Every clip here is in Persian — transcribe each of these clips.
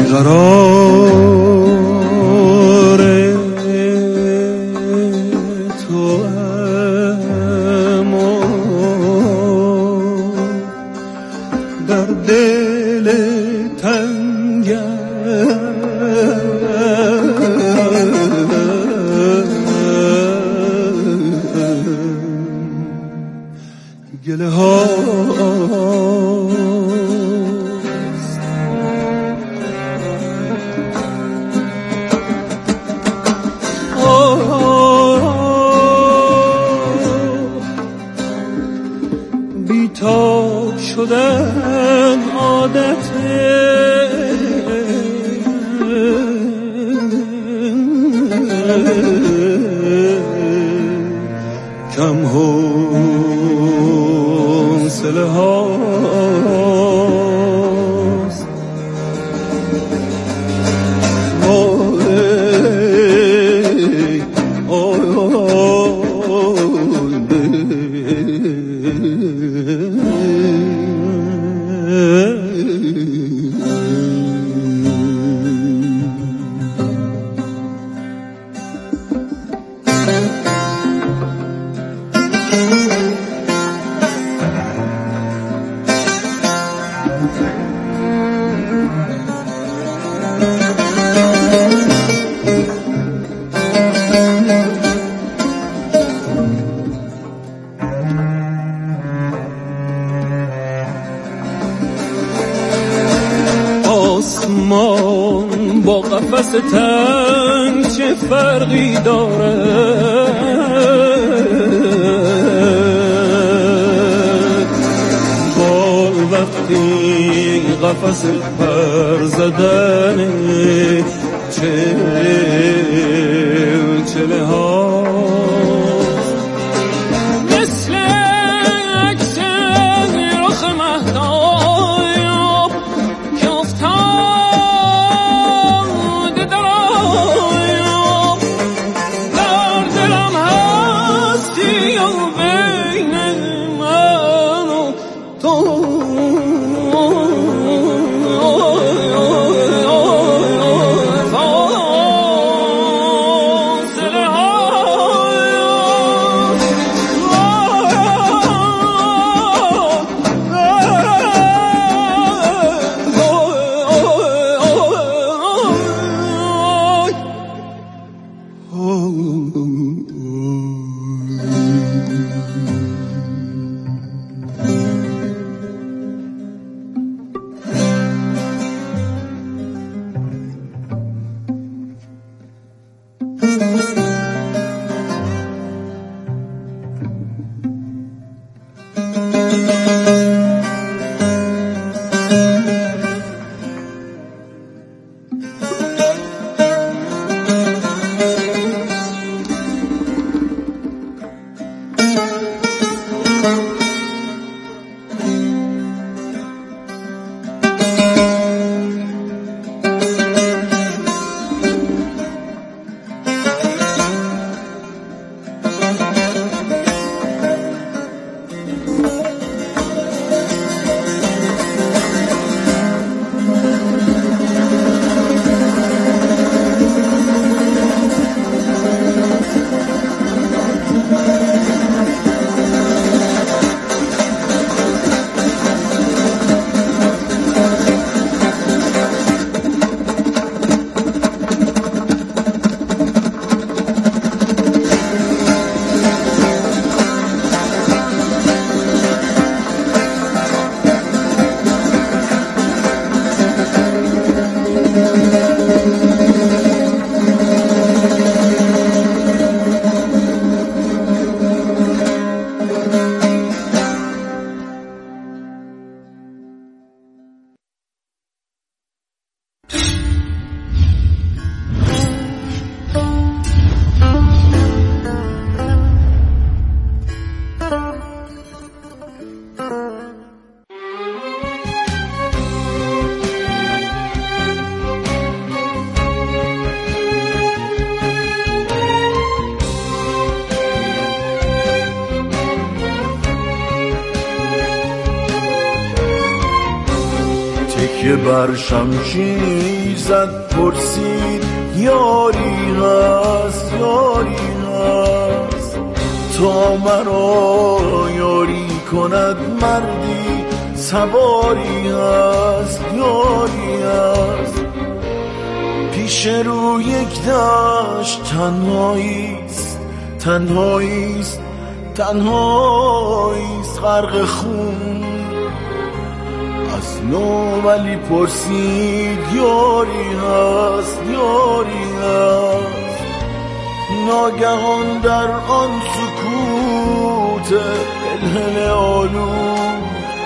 بیقرار تو اما در دل گله هاست. بیتاب شدن عادته کم حوصله هاست. آسمان با قفس تنگ چه فرقی داره؟ با وقتی قفس پر زدن چله ها مثل عکس رخ مهتاب که افتاد در آیاب در دلم هستی و بین من و تو فاصله ها تکیه بر شمشیر زد پرسید یاری هست یاری هست تا مرا یاری کند مردی سواری هست یاری هست پیش رو یک دشت تنهاییست تنهاییست تنهاییست غرق خون از نو ولی پرسید یاری هست یاری هست ناگهان در آن سکوت هلهله آلود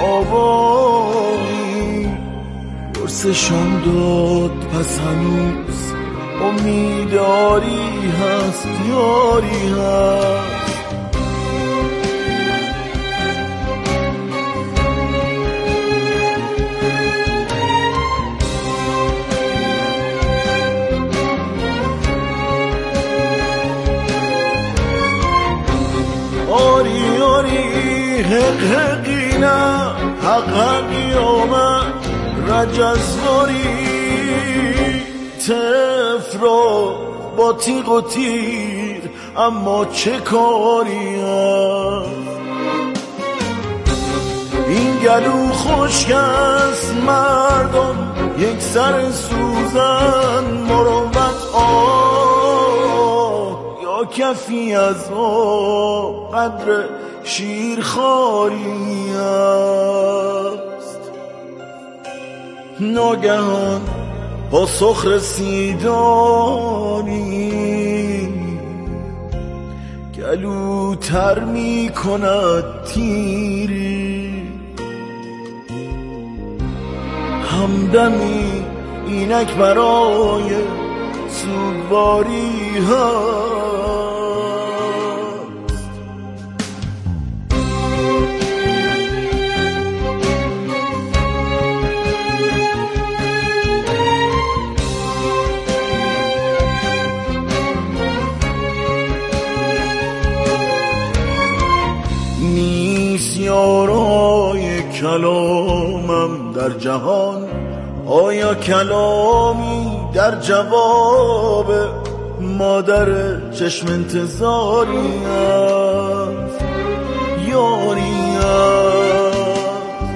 آوایی پرسشان داد پس هنوز امیداری هست یاری هست آری آری حق حقی نه حق حقی آمد رجزواری طفل را با تیغ و تیر اما چه کاری هست این گلو خشک است مردم یک سر سوزن مروت یا کفی از آب قدر شیرخواری است ناگهان پاسخ رسیدانی گلوتر می کند تیری همدمی اینک برای سوگواری هست نیست یارای کلامم در جهان آیا کلامی در جواب مادر چشم انتظاری است یاری است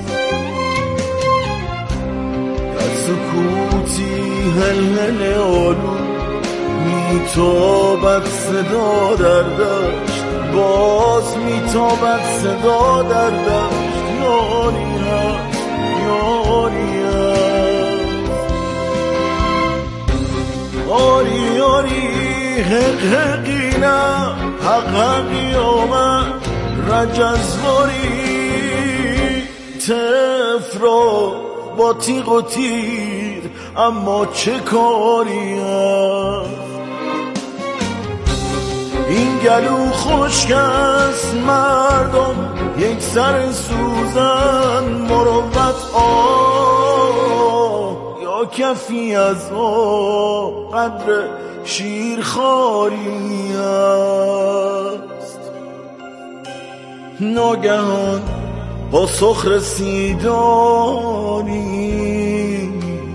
در سکوتی هلهله آلو میتابد صدا در دشت باز میتابد صدا در دشت یاری است یاری است آری آری حق حقی نه حق حقی آمد رجزواری طفل را با تیغ و تیر اما چه کاری است این گلو خشک است مردم یک سر سوزن مروت یا کفی از آب قدر شیرخواری است ناگهان پاسخ رسیدانی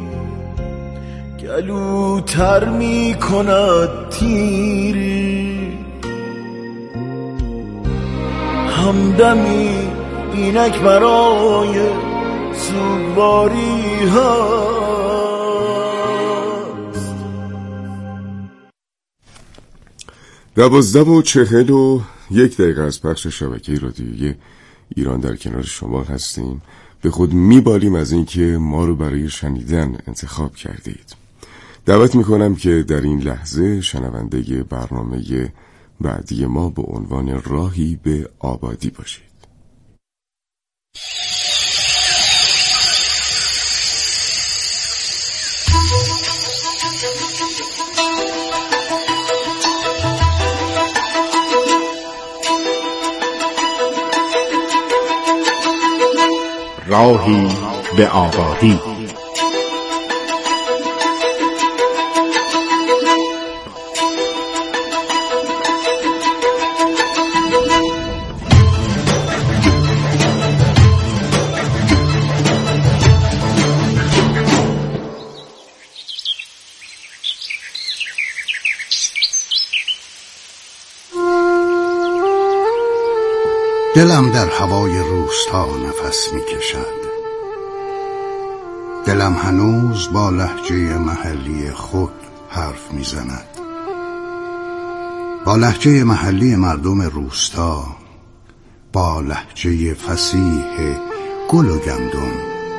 گلوتر می کند تیری همدمی اینک برای سوگواری هست 12:41 از پخش شبکه رادیویی ایران در کنار شما هستیم. به خود میبالیم از اینکه ما رو برای شنیدن انتخاب کردید. دعوت میکنم که در این لحظه شنونده برنامه بعدی ما به عنوان راهی به آبادی باشید. راهی به آبادی. دلم در هوای روستا نفس می کشد. دلم هنوز با لهجه محلی خود حرف می زند، با لهجه محلی مردم روستا، با لهجه فصیح گل و گندم.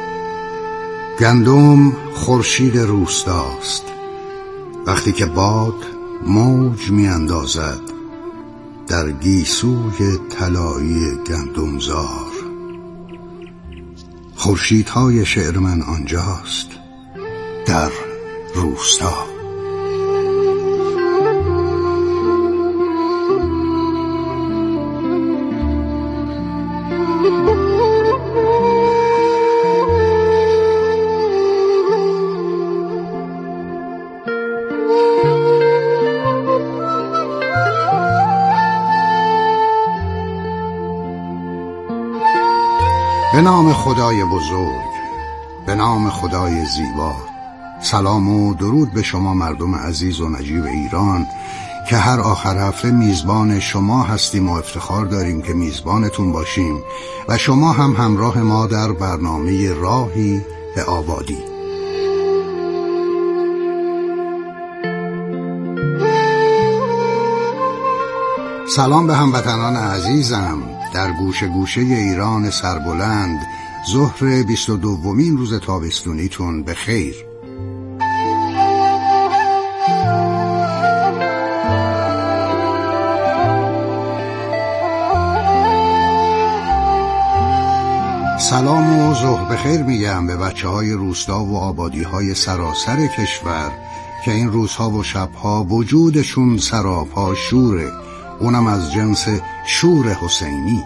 گندم خورشید روستاست. وقتی که باد موج می اندازد در گیسوی طلایی گندمزار، خورشیدهای شعر من آنجاست، در روستا. به نام خدای بزرگ، به نام خدای زیبا، سلام و درود به شما مردم عزیز و نجیب ایران که هر آخر هفته میزبان شما هستیم و افتخار داریم که میزبانتون باشیم و شما هم همراه ما در برنامه راهی به آبادی. سلام به هموطنان عزیزم در گوشه گوشه ایران سربلند. ظهر 22مین روز تابستونیتون به خیر. سلام و ظهر بخیر میگم به بچه‌های روستا و آبادی‌های سراسر کشور که این روزها و شبها وجودشون سراپا شوره، اونم از جنس شور حسینی.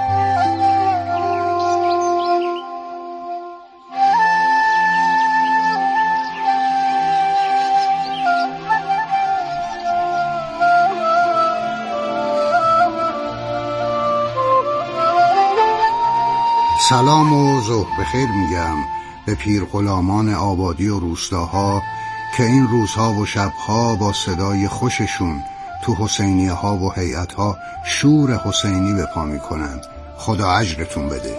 سلام و ظهر بخیر میگم به پیر غلامان آبادی و روستاها که این روزها و شبها با صدای خوششون تو حسینیه ها و هیئت ها شور حسینی به پا می کنند. خدا اجرتون بده.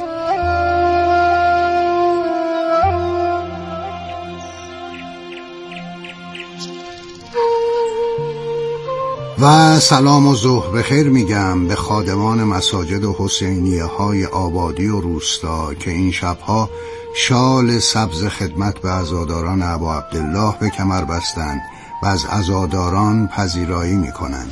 و سلام و ظهر بخیر میگم به خادمان مساجد و حسینیه های آبادی و روستا که این شبها شال سبز خدمت به عزاداران ابا عبدالله به کمر بستند و از عزاداران پذیرایی میکنند.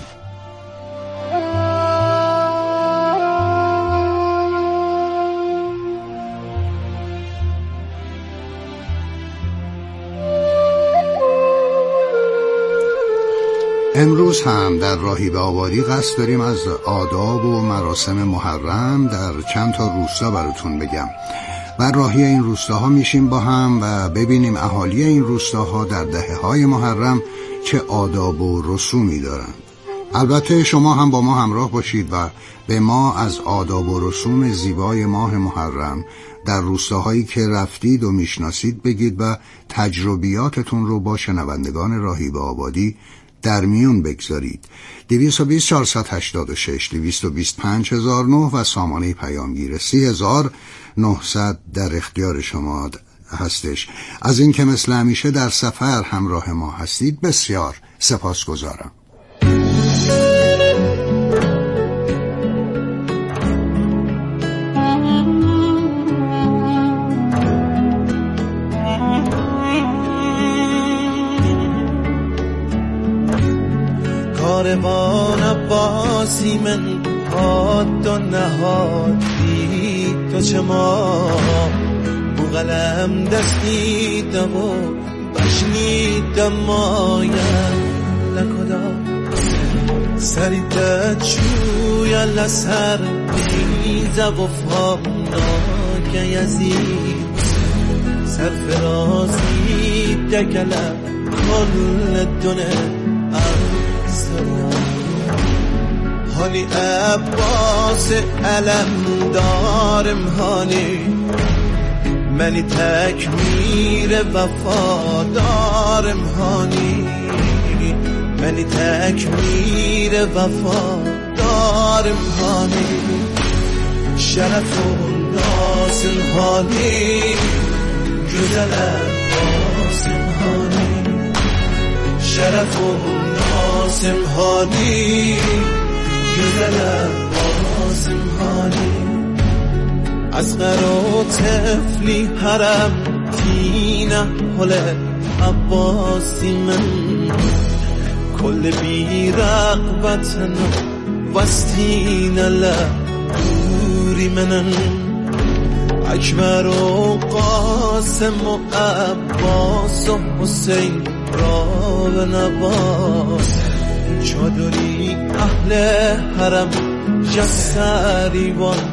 امروز هم در راهی به آبادی قصد داریم از آداب و مراسم محرم در چند تا روستا براتون بگم و راهی این روستاها میشیم با هم و ببینیم اهالی این روستاها در دهه‌های محرم چه آداب و رسومی دارند. البته شما هم با ما همراه باشید و به ما از آداب و رسوم زیبای ماه محرم در روستاهایی که رفتید و میشناسید بگید و تجربیاتتون رو با شنوندگان راهی به آبادی در میون بگذارید. 220 486 225 1009 و سامانه پیامگیر 30900 در اختیار شما هستش. از این که مثل همیشه در سفر همراه ما هستید بسیار سپاسگزارم. کاروان عباسی من هاد و نهادی تو چه ما قلم دستیدم و بشنیدم مایم لکدا سریدت شویا لسر میزه و فامناک یزید سرفرازی دکلم کل دونه حالی عباس علم دارم حالی منی تکمیر وفا دارم هانی منی تکمیر وفا دارم هانی شرف و ناز هانی güzel Abbas İmhani şeref و ناز İmhani güzel Abbas İmhani از قرا طفلی حرم تینه حل عباسی من کل بی رقبتن وستین لدوری منن اکبر و قاسم و عباس و حسین را به نواز چادری اهل حرم جسریوان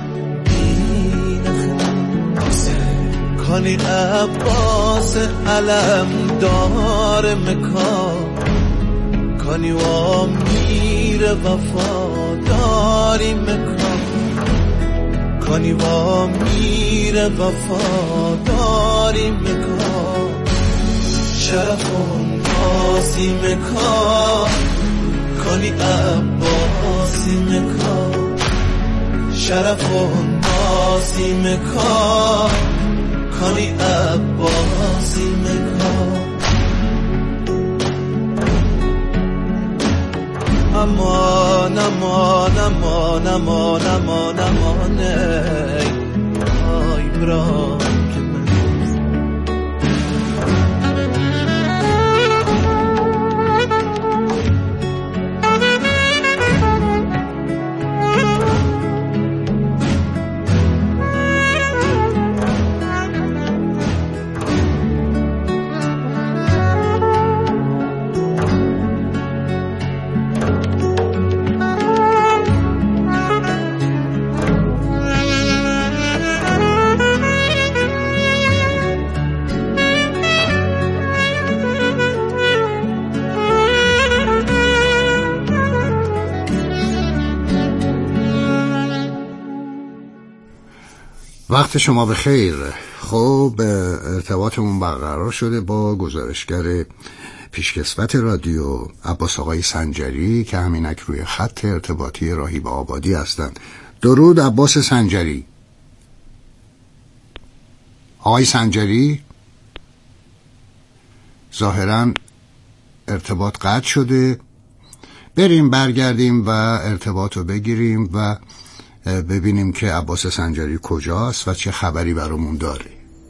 کانی عباس علم دار مکان کانی و امیر وفاداری مکان کانی و امیر وفاداری مکان شرف و نازی مکان کانی عباسی مکان شرف و نازی مکان کانی عباسی مکان امان امان امان امان امان امان ای برام که من وقت شما بخیر. خب ارتباطمون برقرار شده با گزارشگر پیشکسوت رادیو عباس آقای سنجری که همینک روی خط ارتباطی راهیب آبادی هستند. درود عباس سنجری. آقای سنجری ظاهراً ارتباط قطع شده. بریم برگردیم و ارتباط رو بگیریم و ببینیم که عباس سنجری کجاست و چه خبری برامون داره.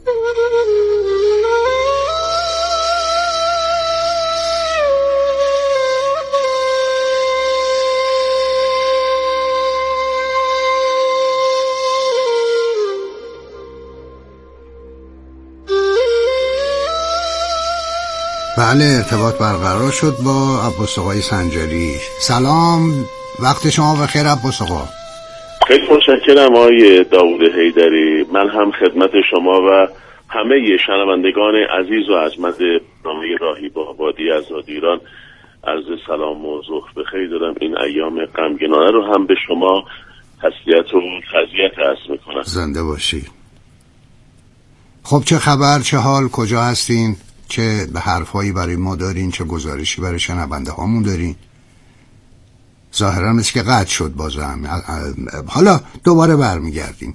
بله ارتباط برقرار شد با عباس آقای سنجری. سلام، وقت شما بخیر عباس آقا. خیلی متشکرم آقای داوود حیدری. من هم خدمت شما و همه شنوندگان عزیز و ارجمند برنامه راهیب آبادی از رادیو ایران عرض سلام و ظهر بخیر دارم. این ایام غمگینانه رو هم به شما تسلیت و تعزیت عرض میکنم. زنده باشی. خب چه خبر، چه حال، کجا هستین؟ چه حرفایی برای ما دارین؟ چه گزارشی برای شنونده هامون دارین؟ ظاهرا مثل که قطع شد بازم. حالا دوباره برمیگردیم.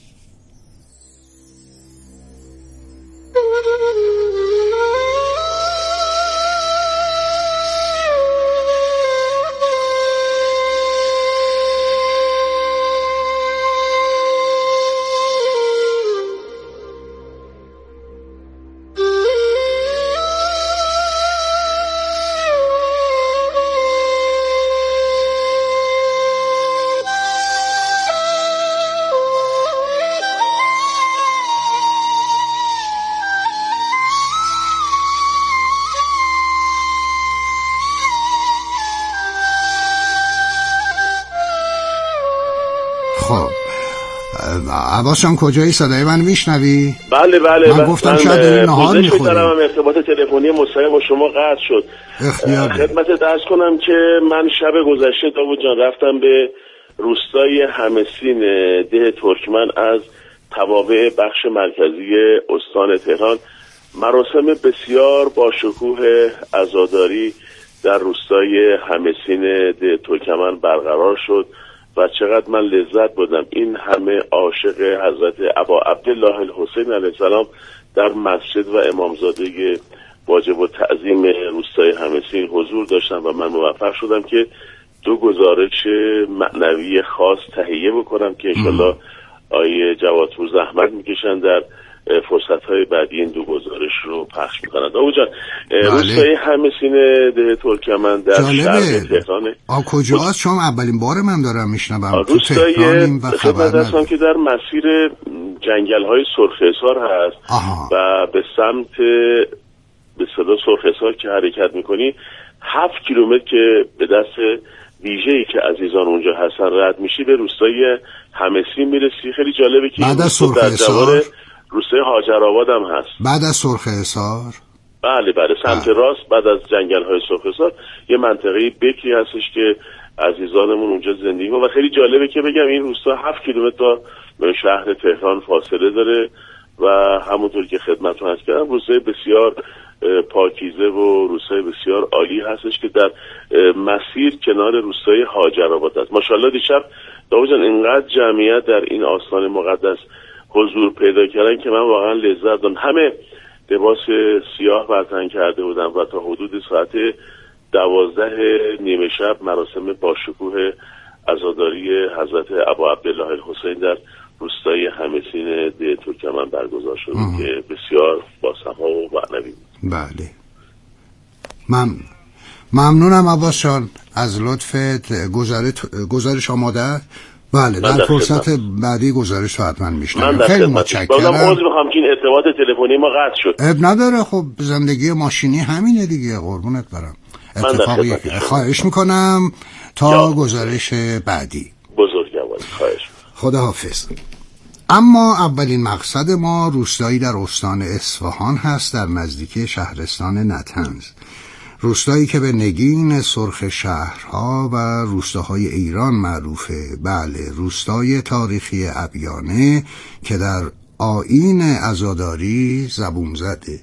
عباس جان کجایی؟ صدای من میشنوی؟ بله بله. من گفتم شاید داری نهار میخوری. من ارتباط تلفنی مستقیم با شما قطع شد. خدمت درس کنم که من شب گذشته داوود جان رفتم به روستای همسین ده ترکمن از توابع بخش مرکزی استان تهران. مراسم بسیار با شکوه عزاداری در روستای همسین ده ترکمن برقرار شد و چقدر من لذت بردم. این همه عاشق حضرت ابا عبدالله الحسین علیه السلام در مسجد و امامزاده واجب التعظیم روستای همسین حضور داشتم و من موفق شدم که 2 گزارش معنوی خاص تهیه بکنم که انشالله آیه جوادپور زحمت میکشن در فرصت‌های بعدی این 2 گزارش رو پخش میکنند. آقا جان، روستای همسین ده ترکمن در شهر تهران. کجاست؟ چون اولین بار من دارم میشنوم. تو روستای تهرانیم و خبر ندارم. که در مسیر جنگل‌های سرخ هست و به سمت به صدا سرخ که حرکت میکنی 7 کیلومتر که به دست ویژه‌ای که عزیزان اونجا هستن رد میشی به روستای همسین میرسی. خیلی جالبه که بعد از سرخ روستای هاجرآباد هم هست. بعد از سرخ حصار؟ بله سمت راست بعد از جنگل‌های سرخ حصار یه منطقه بکری هستش که عزیزانمون اونجا زندگی می‌کنن و خیلی جالبه که بگم این روستا 7 کیلومتر تا شهر تهران فاصله داره و همونطور که خدمتتون عرض کردم روستای بسیار پاکیزه و روستای بسیار عالی هستش که در مسیر کنار روستای هاجرآباد است. ماشاءالله دیشب داوود جان اینقدر جمعیت در این آستان مقدس حضور پیدا کردن که من واقعا لذت بردم. همه لباس سیاه بر تن کرده بودن و تا حدود ساعت 12 نیمه شب مراسم باشکوه عزاداری حضرت ابا عبدالله الحسین در روستای همسین ده ترکمن برگزار شد که بسیار باصفا و معنوی بود. بله ممنونم عباس جان از لطفت. گزارش آماده؟ بله در فرصت بعدی گزارش رو حتما میشنویم. خیلی متشکرم. بازم عذر میخوام که این ارتباط تلفنی ما قطع شد. اب نداره، خب زندگی ماشینی همینه دیگه، قربونت برم. اتفاقی خواهش میکنم تا گزارش بعدی. بزرگوار خواهش. خداحافظ. اما اولین مقصد ما روستایی در استان اصفهان هست در نزدیکی شهرستان نطنز، روستایی که به نگین سرخ شهرها و روستاهای ایران معروفه. بله، روستای تاریخی ابیانه که در آیین عزاداری زبون زده.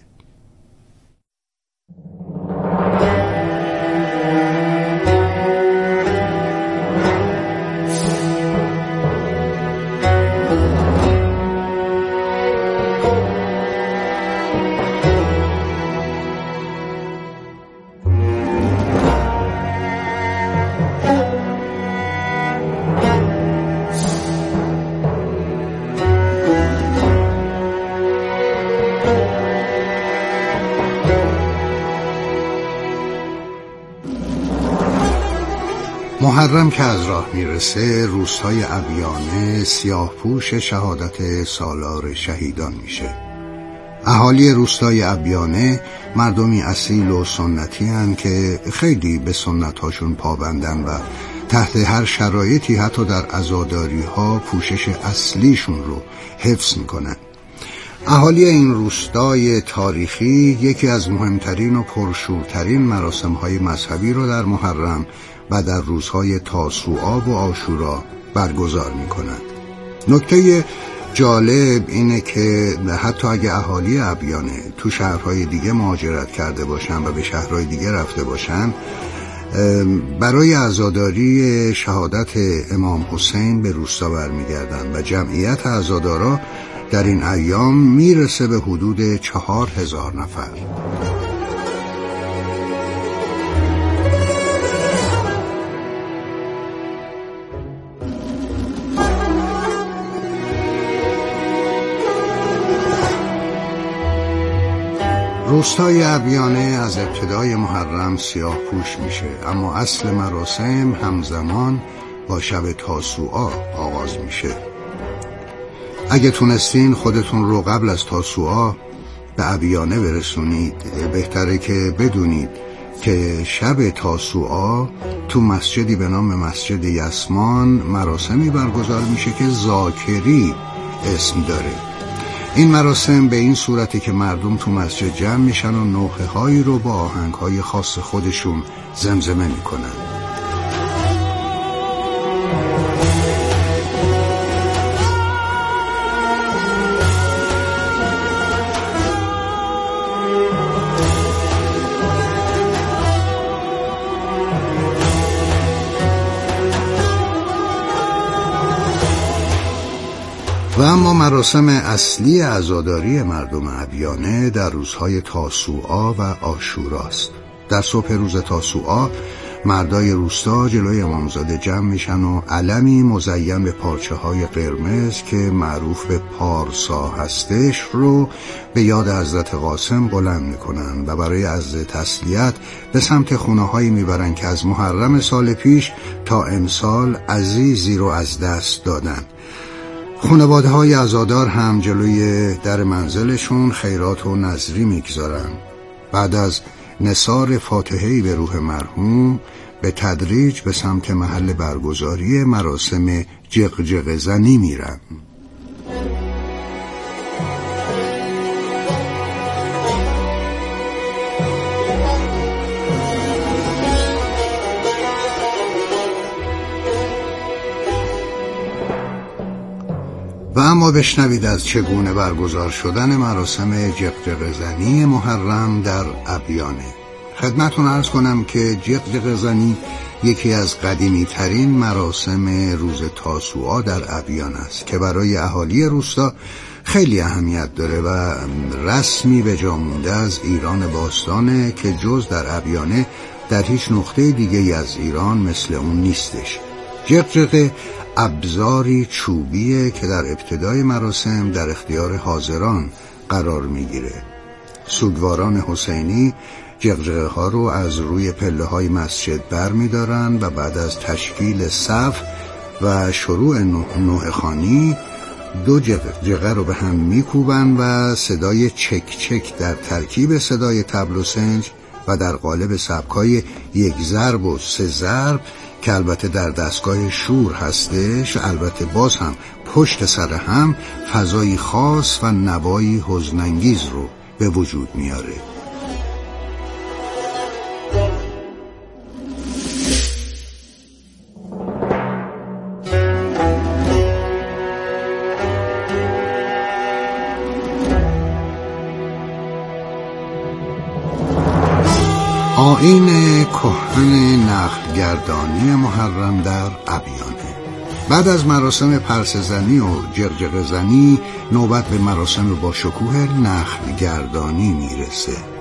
محرم که از راه میرسه روستای ابیانه سیاه‌پوش شهادت سالار شهیدان میشه. اهالی روستای ابیانه مردمی اصیل و سنتی هن که خیلی به سنتاشون پابندن و تحت هر شرایطی حتی در عزاداری ها پوشش اصلیشون رو حفظ میکنن. اهالی این روستای تاریخی یکی از مهمترین و پرشورترین مراسم‌های مذهبی رو در محرم و در روزهای تاسوعا و عاشورا برگزار می‌کنند. نکته جالب اینه که حتی اگه اهالی ابیانه تو شهرهای دیگه مهاجرت کرده باشن و به شهرهای دیگه رفته باشن، برای عزاداری شهادت امام حسین به روستا برمیگردن و جمعیت عزادارا در این ایام میرسه به حدود 4000 نفر. روستای ابیانه از ابتدای محرم سیاه پوش میشه، اما اصل مراسم همزمان با شب تاسوعا آغاز میشه. اگه تونستین خودتون رو قبل از تاسوعا به ابیانه برسونید، بهتره که بدونید که شب تاسوعا تو مسجدی به نام مسجد یسمان مراسمی برگزار میشه که ذاکری اسم داره. این مراسم به این صورتی که مردم تو مسجد جمع میشن و نوحه هایی رو با آهنگ های خاص خودشون زمزمه میکنن. و اما مراسم اصلی عزاداری مردم ابیانه در روزهای تاسوعا و عاشوراست. در صبح روز تاسوعا مردای روستا جلوی امامزاده جمع میشن و علمی مزین به پارچه های قرمز که معروف به پارسا هستش رو به یاد حضرت قاسم بلند میکنن و برای عرض تسلیت به سمت خونه هایی میبرن که از محرم سال پیش تا امسال عزیزی رو از دست دادن. خانواده های عزادار هم جلوی در منزلشون خیرات و نذری میگذارن. بعد از نثار فاتحه‌ای به روح مرحوم به تدریج به سمت محل برگزاری مراسم جغجغ زنی میرن. و اما بشنوید از چگونه برگزار شدن مراسم جغجغ زنی محرم در ابیانه. خدمتون عرض کنم که جغجغ زنی یکی از قدیمی ترین مراسم روز تاسوعا در ابیان است که برای اهالی روستا خیلی اهمیت داره و رسمی به جا مونده از ایران باستانه که جز در ابیانه در هیچ نقطه دیگه از ایران مثل اون نیستش. جغجغ ابزاری چوبیه که در ابتدای مراسم در اختیار حاضران قرار میگیره. سوگواران حسینی جغجغه ها رو از روی پله های مسجد بر می دارن و بعد از تشکیل صف و شروع نوحه خوانی دو جغجغه رو به هم می کوبن و صدای چک چک در ترکیب صدای طبل و سنج و در قالب سبکای 1 ضرب و 3 ضرب که البته در دستگاه شور هستش، البته باز هم پشت سر هم فضایی خاص و نوایی حزن‌انگیز رو به وجود میاره. آیین کهن نخلگردانی محرم در ابیانه. بعد از مراسم پرسه زنی و جغجغ زنی نوبت به مراسم با شکوه نخلگردانی میرسه.